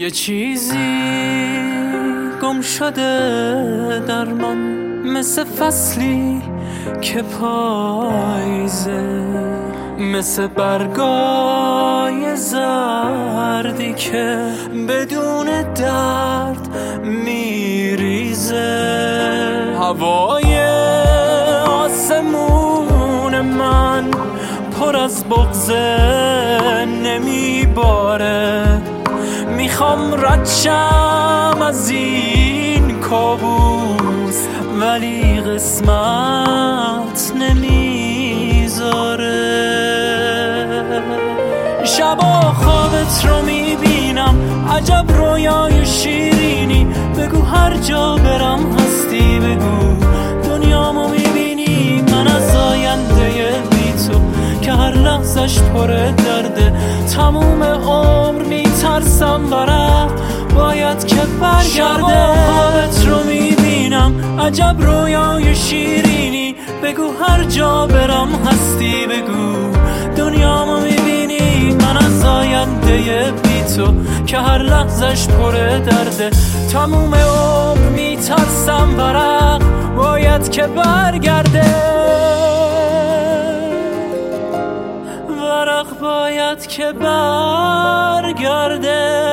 یه چیزی گم شده در من، مثل فصلی که پاییزه، مثل برگای زردی که بدون درد میریزه. هوای آسمون من پر از بغضه نمیباره، میخوام رد شم از این کابوس ولی قسمت نمیذاره. شبا خوابت رو میبینم، عجب رویای شیرینی، بگو هر جا برم هستی، بگو دنیامو میبینی. من از آینده بی تو که هر لحظش پر درده، تموم عمر میترسم برم باید که برگرده. شبا خوابت رو میبینم، عجب رویای شیرینی، بگو هر جا برم هستی، بگو دنیامو میبینی. من از آینده بی تو که هر لحظش پر درده، تموم عمر میترسم ورق باید که برگرده، ورق باید که برگرده.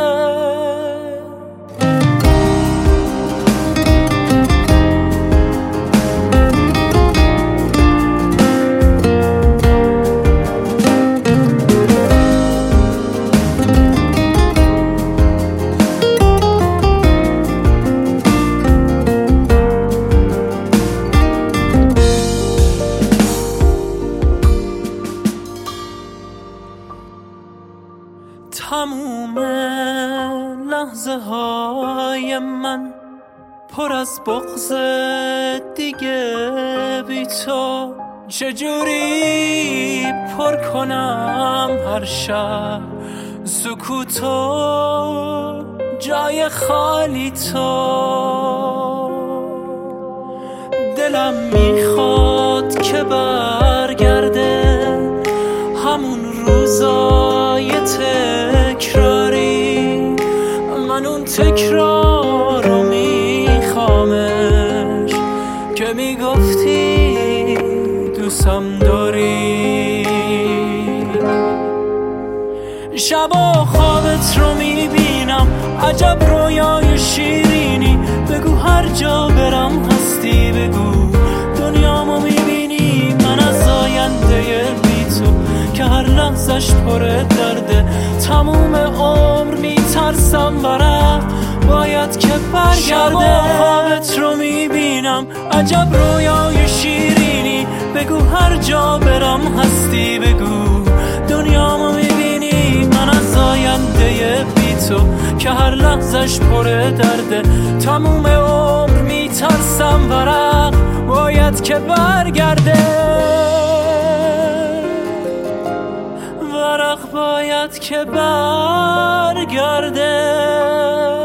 تموم لحظه های من پر از بغض دیگه بی تو، چجوری پر کنم هر شب سکوتو جای خالی تو. دلم میخواد که برگرده همون روزای تکراری، من اون تکرار رو میخوامش که میگفتی دوستم داری. شبا خوابت رو میبینم، عجب رویای شیرینی، بگو هر جا برم هستی، بگو دنیامو میبینی. من از آینده بی تو که هر لحظش پر درده، تموم عمر میترسم برم باید که برگرده. شبا خوابت رو میبینم، عجب رویای شیرینی، بگو هر جا برم هستی، بگو دنیامو میبینی. من از آینده بی تو که هر لحظش پر درده، تموم عمر میترسم ورق باید که برگرده، ورق باید که برگرده.